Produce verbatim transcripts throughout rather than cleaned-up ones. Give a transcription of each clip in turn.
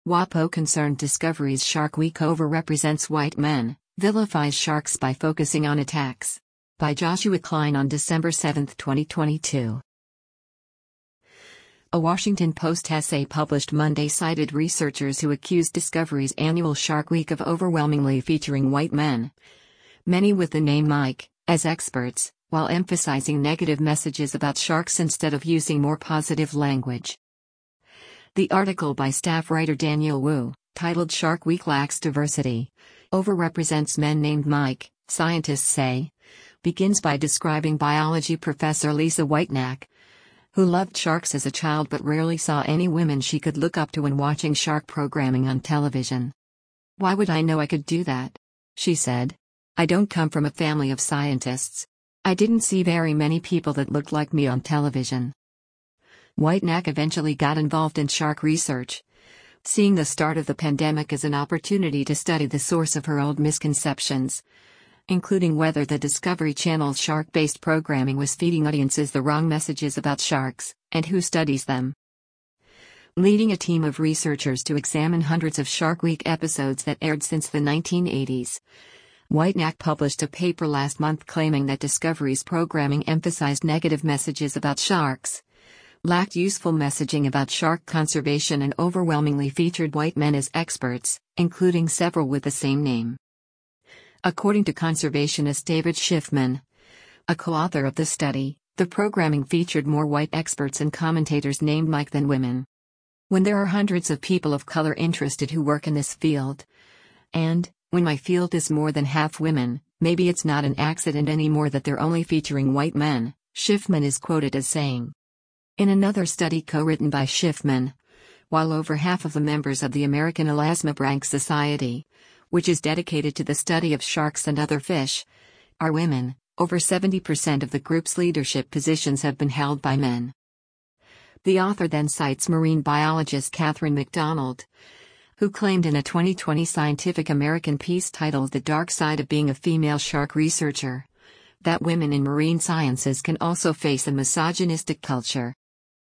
WAPO concerned Discovery's Shark Week overrepresents white men, vilifies sharks by focusing on attacks. By Joshua Klein on December seventh, twenty twenty-two. A Washington Post essay published Monday cited researchers who accused Discovery's annual Shark Week of overwhelmingly featuring white men, many with the name Mike, as experts, while emphasizing negative messages about sharks instead of using more positive language. The article by staff writer Daniel Wu, titled Shark Week Lacks Diversity, Overrepresents Men Named Mike, Scientists Say, begins by describing biology professor Lisa Whitenack, who loved sharks as a child but rarely saw any women she could look up to when watching shark programming on television. "Why would I know I could do that?" she said. "I don't come from a family of scientists. I didn't see very many people that looked like me on television." Whitenack eventually got involved in shark research, seeing the start of the pandemic as an opportunity to study the source of her old misconceptions, including whether the Discovery Channel's shark-based programming was feeding audiences the wrong messages about sharks, and who studies them. Leading a team of researchers to examine hundreds of Shark Week episodes that aired since the nineteen eighties, Whitenack published a paper last month claiming that Discovery's programming emphasized negative messages about sharks, lacked useful messaging about shark conservation, and overwhelmingly featured white men as experts, including several with the same name. According to conservationist David Schiffman, a co-author of the study, the programming featured more white experts and commentators named Mike than women. When there are hundreds of people of color interested who work in this field, and, when my field is more than half women, maybe it's not an accident anymore that they're only featuring white men, Schiffman is quoted as saying. In another study co-written by Schiffman, while over half of the members of the American Elasmobranch Society, which is dedicated to the study of sharks and other fish, are women, over seventy percent of the group's leadership positions have been held by men. The author then cites marine biologist Catherine McDonald, who claimed in a twenty twenty Scientific American piece titled The Dark Side of Being a Female Shark Researcher, that women in marine sciences can also face a misogynistic culture.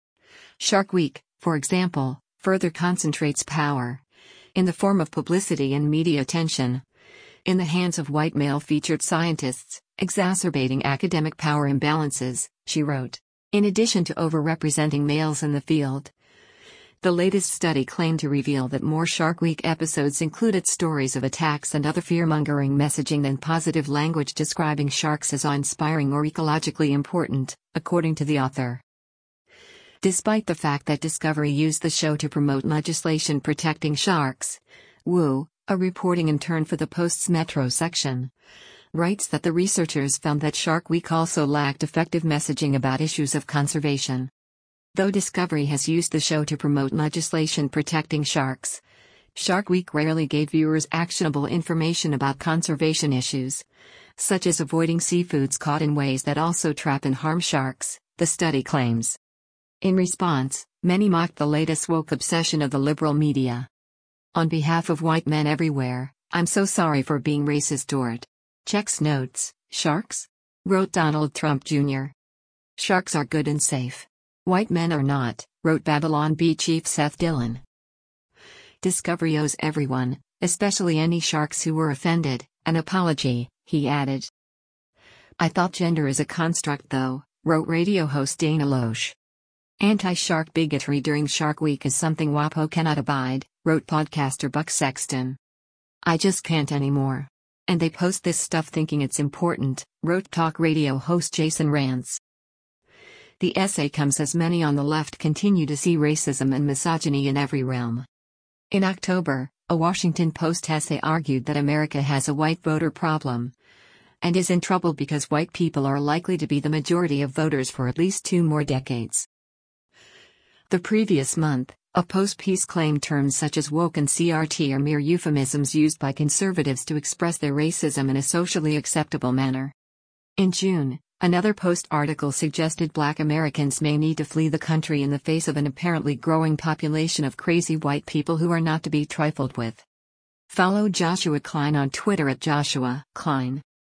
Shark Week, for example, further concentrates power, in the form of publicity and media attention, in the hands of white male-featured scientists, exacerbating academic power imbalances, she wrote. In addition to overrepresenting males in the field, the latest study claimed to reveal that more Shark Week episodes included stories of attacks and other fear-mongering messaging than positive language describing sharks as awe-inspiring or ecologically important, according to the author. Despite the fact that Discovery used the show to promote legislation protecting sharks, Wu, a reporting intern for the Post's Metro section, writes that the researchers found that Shark Week also lacked effective messaging about issues of conservation. Though Discovery has used the show to promote legislation protecting sharks, Shark Week rarely gave viewers actionable information about conservation issues, such as avoiding seafoods caught in ways that also trap and harm sharks, the study claims. In response, many mocked the latest woke obsession of the liberal media. "On behalf of white men everywhere, I'm so sorry for being racist toward checks notes, sharks?" wrote Donald Trump Junior "Sharks are good and safe. White men are not," wrote Babylon Bee chief Seth Dillon. "Discovery owes everyone, especially any sharks who were offended, an apology," he added. "I thought gender is a construct though," wrote radio host Dana Loesch. "Anti-shark bigotry during Shark Week is something WAPO cannot abide," wrote podcaster Buck Sexton. "I just can't anymore. And they post this stuff thinking it's important," wrote talk radio host Jason Rantz. The essay comes as many on the left continue to see racism and misogyny in every realm. In October, a Washington Post essay argued that America has a white voter problem, and is in trouble because white people are likely to be the majority of voters for at least two more decades. The previous month, a Post piece claimed terms such as woke and C R T are mere euphemisms used by conservatives to express their racism in a socially acceptable manner. In June, another Post article suggested Black Americans may need to flee the country in the face of an apparently growing population of crazy white people who are not to be trifled with. Follow Joshua Klein on Twitter at Joshua Klein.